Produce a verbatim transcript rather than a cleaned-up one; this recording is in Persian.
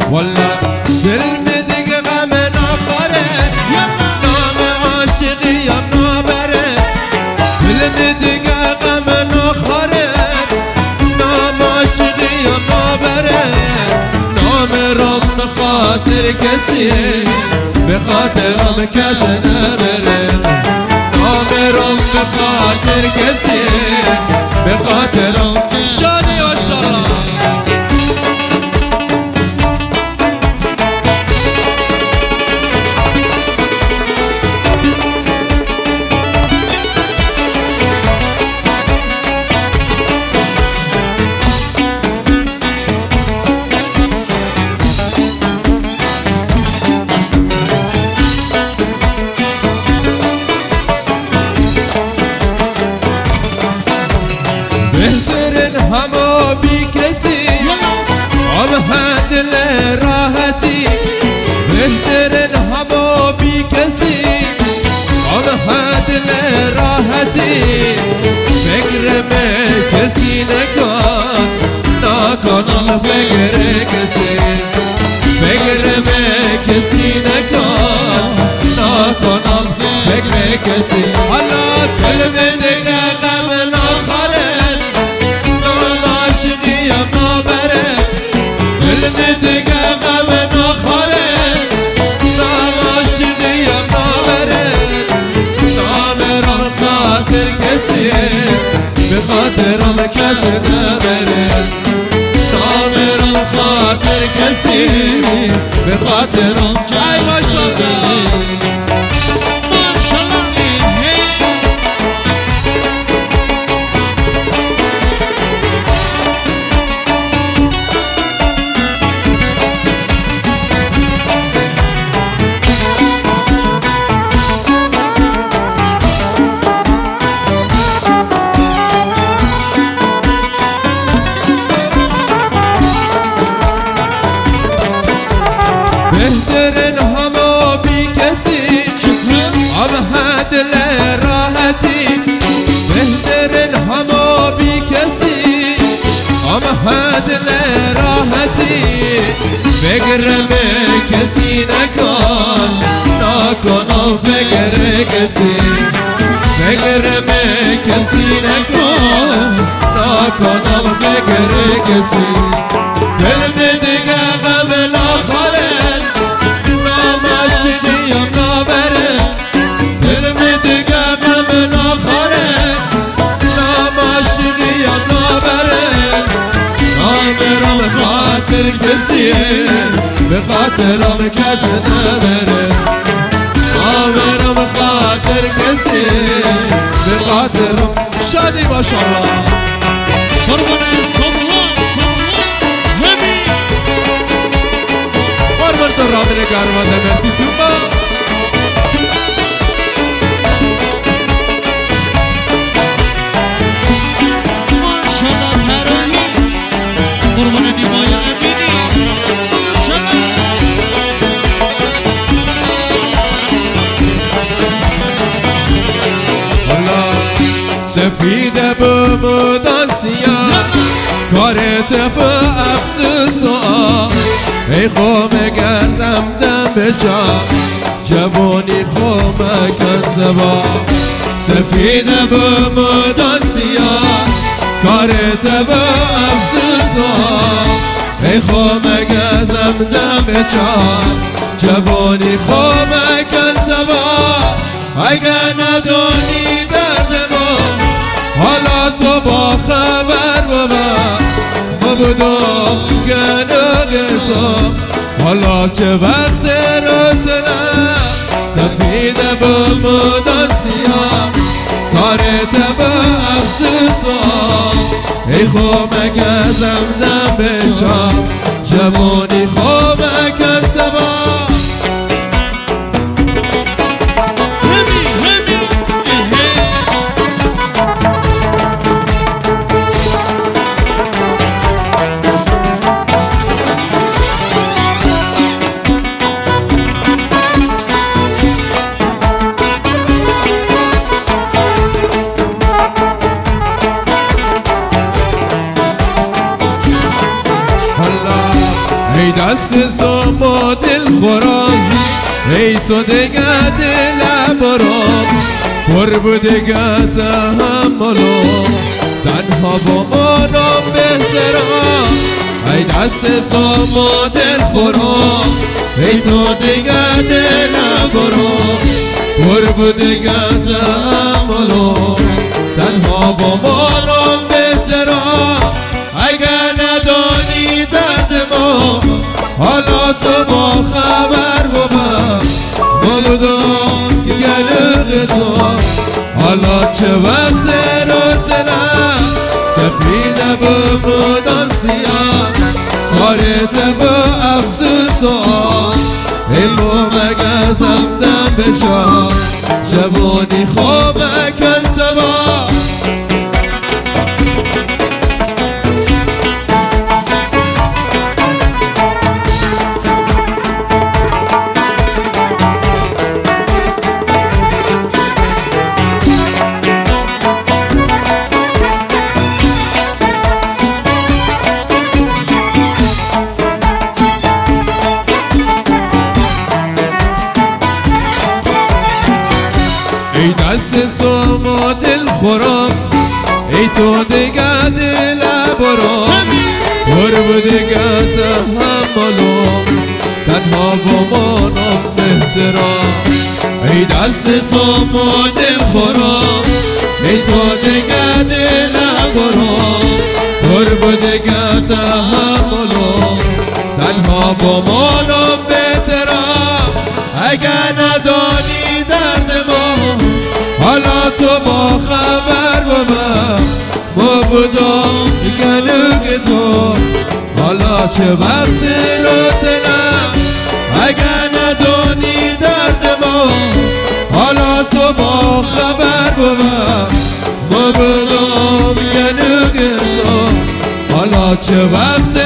والله دل میدگ غم نخوره نام عاشقی هم نبره دل میدگ غم نخوره نام عاشقی هم نبره نام رام بخاطر کسی بخاطرم کسی نبره نام رام بخاطر کسی بخاطرم شادی و شاد همو بی کسی آم هدل راحتی بهترین همو بی کسی آم هدل راحتی فکر میں کسی نکن نکنم فکر کسی فکر میں کسی نکن نکنم فکر کسی حالا دل میں دیگه غم نخورد عاشقیم نبره دل میدگه غم نخوره نام عاشقیم نبره نامرم خاطر کسی به خاطرم کسی نبره نامرم خاطر کسی به خاطرم ای ماشالله بهترین همو بی کسی آم هدل راحتی بهترین همو بی کسی آم هدل راحتی فکر میں کسی نکن نکنم فکر کسی فکر میں کسی نکن نکنم فکر کسی دل میں دیگه غم نخوره عاشقیم نبره دل میدگه غم نخوره نام عاشقیم نبره نامرم خاطر کسی به خاطرم کسی نبره نامرم خاطر کسی به خاطرم شادی ماشالله قربان سلام همی قربان تو رامین گرمازه مرسی تو با ماشالله ترانی قربان دیمای امینی ماشالله والله سفیده بمدان سیاه کارت به افسوس و آه ای خو مگردم دم به جا جوانی خو مکن دبا سفیده به مدان سیاه کارت به افسوس و آه ای خو مگردم دم به جا جوانی خو مکن دبا اگر ندانی درد ما حالا تو با خبر ببر بودم گناه تو حالا چه وقت روزنه سفیده به مدان سیاه کارت به افسوس ای خو مگزم دم به چام جوانی خو مکن تبا دست تو با دل خورم ای تو دیگه دل برام پر بودگه تحملم تنها با مانم بهترم ای دست تو با دل خورم ای تو دیگه دل برام پر بودگه تحملم تنها با مانم بهترم اگر ندانی درد ما حالا تو با خبر بابا بودم گلوگ تو حالا چه وقت رو تنم سفیده بودن سیاه کارت با افسوس و ای خومک ازم دم به جا جوانی خومک انتباه ای دست تو ما دل خورم ای تو دیگه دل برام پر بودگه تحملم تنها با مانم بهترم ای دست تو ما دل خورم ای تو دیگه دل برام پر بودگه تحملم تنها با مانم بهترم اگر ندانی درد ما حالا تو با خبر با من ما بودم گلوگ تو حالا چه وقت رو تنم اگر ندانی درد ما حالا تو با خبر با من ما بودم گلوگ تو حالا چه وقت